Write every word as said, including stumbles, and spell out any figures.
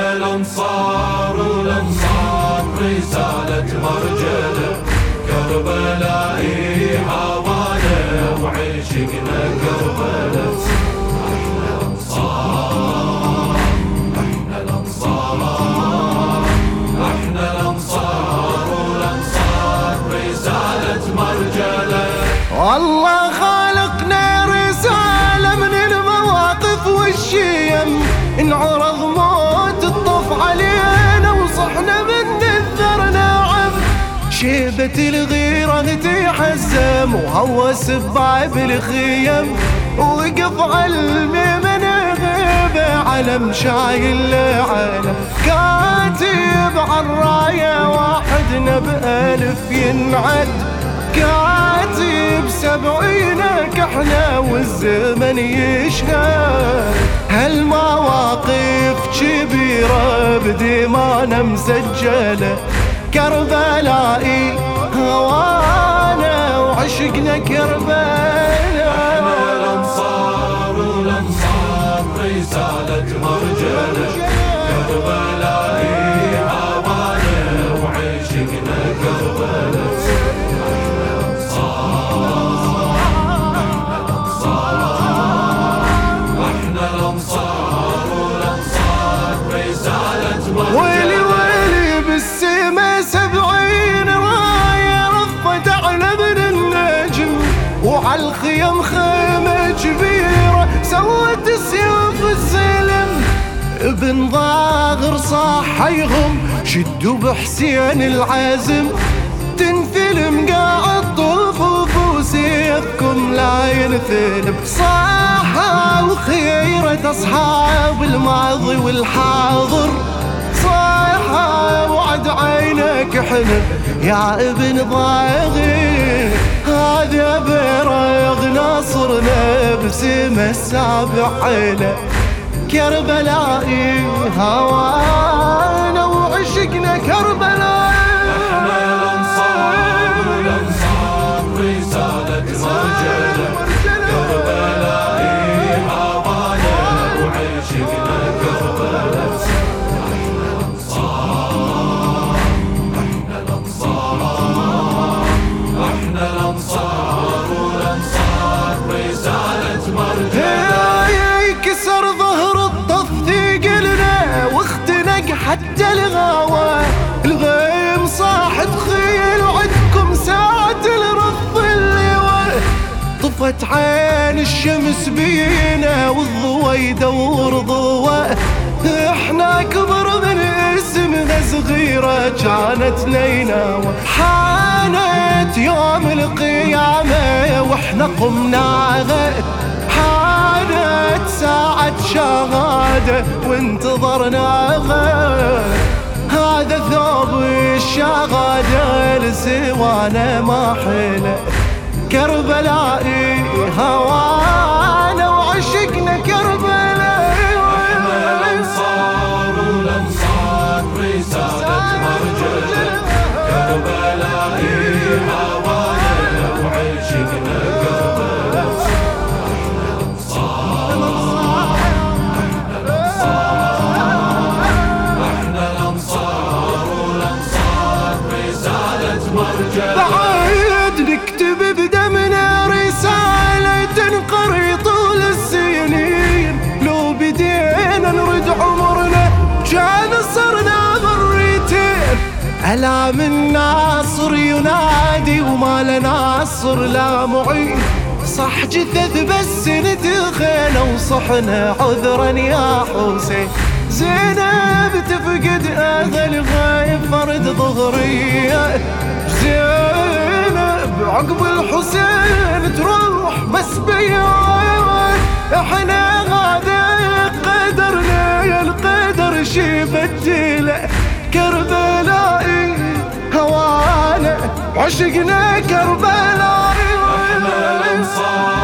احنا الانصار والانصار رسالة مرجلة، كربلائي هوانا وعشقنا كربلاء. احنا الانصار احنا الانصار احنا الانصار والانصار رسالة مرجلة. والله خالقنا رسالة من المواقف والشيم، انعرض موت الطف علينا وصحنا من الثر ناعم. شيبة الغيرة تحزم وهوس بباب الخيم، وقف علمي من غيبة علم شايل علم. كاتب عالراية واحدنا بألف ينعد، كاتب سبعينك احنا والزمن يشهد. هالمواقف كبيرة بدمانا مسجلة، كربلائي هوانا وعشقنا كربلاء. احنا الانصار والانصار رسالة مرجلة، كربلائي هوانا وعشقنا كربلاء. ويلي ويلي بالسما سبعين راية رفت على ابن النجم، وعالخيم خيمة كبيرة سوت سيوف السلم. ابن ضاغر صاح يغم شدوا بحسين العازم، تنفلم قاعد طفوف وسيفكم لا ينثلم. صاحة وخيرة أصحاب الماضي والحاضر، صاحة وعد عينك حلم يا ابن ضاغر. هذا بريغ ناصرنا بسمة السابع عينه، كربلائي هوانا وعشقنا كربلاء. احنا الانصار والانصار رسالة مرجلة، كربلائي هوانا وعشقنا كربلاء. احنا الانصار احنا الانصار احنا الانصار والانصار رسالة مرجلة. كسر ظهر الطف ثقلنا واختنق حتى الغاوى، الغيم صاحت خيل وعدكم ساعة الرف اللواء. طفت عين الشمس بينا والضوى يدور ضوى، احنا كبر من اسمنا صغيرة كانت نيناوى. حانت يوم القيامة واحنا قمناها، حانت ساعة شهادة وانتظرناها. هذا ثوب الشهادة لسوانا ما حيله، كربلائي هوانا وعشقنا كربلاء. احنا الانصار والانصار رسالة مرجلة، كربلائي هوانا وعشقنا كربلاء. احنا الانصار احنا الانصار احنا الانصار والانصار رسالة مرجلة. بعد نكتب بدمنا رسالة تنقري طول السنين، لو بدينا نرد عمرنا كان صرنا مرتين. ألام الناصر ينادي وما لناصر لا معين، صح جثث بس نتخينا وصحنا عذرا يا حسين. زينب تفقد اهل غايب فرد ظهرية، زينب عقب الحسين تروح مسبية. احنا هذا قدرنا يا القدر شي بديله، كربلائي هوانا عشقنا كربلاء. احنا الانصار